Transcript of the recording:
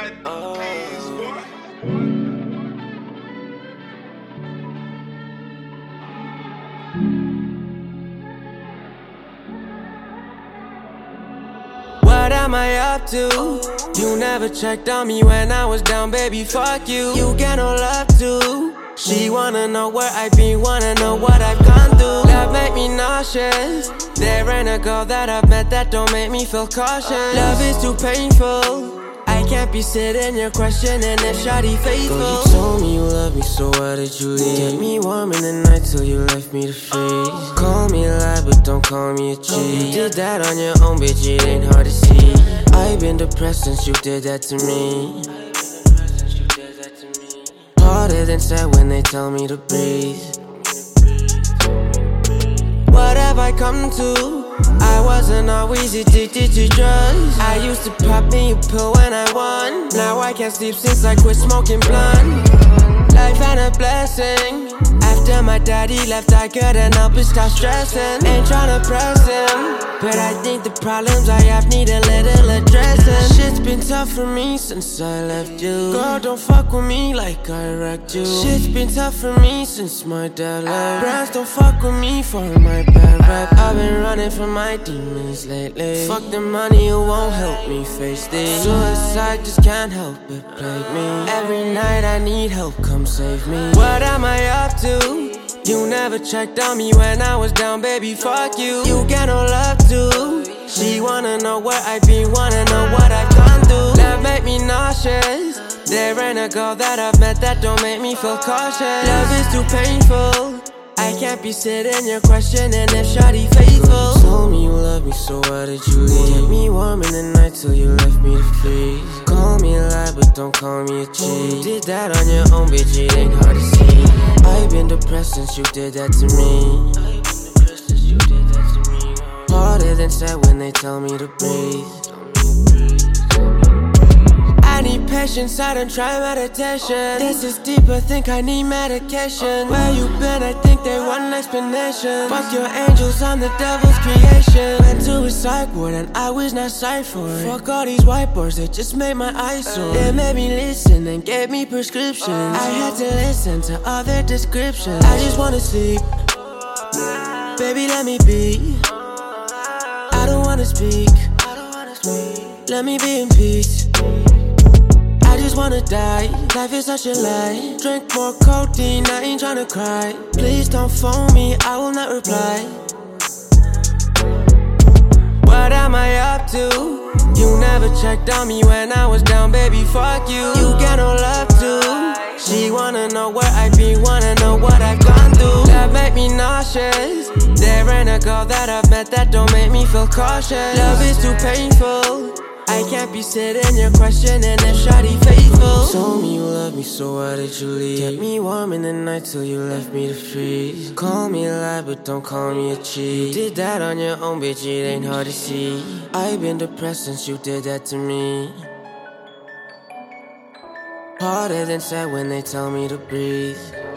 What am I up to? You never checked on me when I was down, baby, fuck you. You get no love too. She wanna know where I've been, wanna know what I've gone through. That make me nauseous. There ain't a girl that I've met that don't make me feel cautious. Love is too painful. I can't be sitting here questioning if shawty faithful. Girl, you told me you love me, so why did you leave? Get me warm in the night till you left me to freeze. Call me a lie, but don't call me a cheat. You did that on your own, bitch, it ain't hard to see. I've been depressed since you did that to me. Harder than sad when they tell me to breathe. What have I come to? I wasn't always addicted to drugs. I used to pop me a pill when I won. Now I can't sleep since I quit smoking blunt. Life ain't a blessing. After my daddy left, I couldn't help but stop stressing. Ain't tryna press him, but I think the problems I have need a little addressing. Shit's been tough for me since I left you. Girl, don't fuck with me like I wrecked you. Shit's been tough for me since my dad left. Brands don't fuck with me for my bad rap. I've been running from my demons lately. Fuck the money, it won't help me face this. Suicide just can't help but plague me. Every night I need help, come save me. What am I up to? You never checked on me when I was down, baby, fuck you. You get no love too. She wanna know where I've been, wanna know what I've gone through. That make me nauseous. There ain't a girl that I've met that don't make me feel cautious. Love is too painful. I can't be sitting here questioning if shawty faithful. Girl, you told me you love me, so why did you leave? Kept me warm in the night till you left me to freeze. Call me a lie, but don't call me a cheat. You did that on your own, bitch, it ain't hard to see. I've been depressed since you did that to me. Harder than sad when they tell me to breathe. I need patience, I don't try meditation. This is deep, I think I need medication. Where you been, I think they want an explanation. Fuck your angels, I'm the devil's creation. Went to a psych ward and I was not psyched for it. Fuck all these whiteboards, they just made my eyes sore. They made me listen and gave me prescriptions. I had to listen to all their descriptions. I just wanna sleep, baby, let me be. I don't wanna speak, let me be in peace. I just wanna die, life is such a lie. Drink more codeine, I ain't tryna cry. Please don't phone me, I will not reply. What am I up to? You never checked on me when I was down, baby, fuck you. You get no love too. She wanna know where I've been, wanna know what I've gone through. That make me nauseous. There ain't a girl that I've met that don't make me feel cautious. Love is too painful. I can't be sitting here questioning if shawty faithful. You told me you love me, so why did you leave? Kept me warm in the night till you left me to freeze. Call me a lie, but don't call me a cheat. You did that on your own, bitch, it ain't hard to see. I've been depressed since you did that to me. Harder than sad when they tell me to breathe.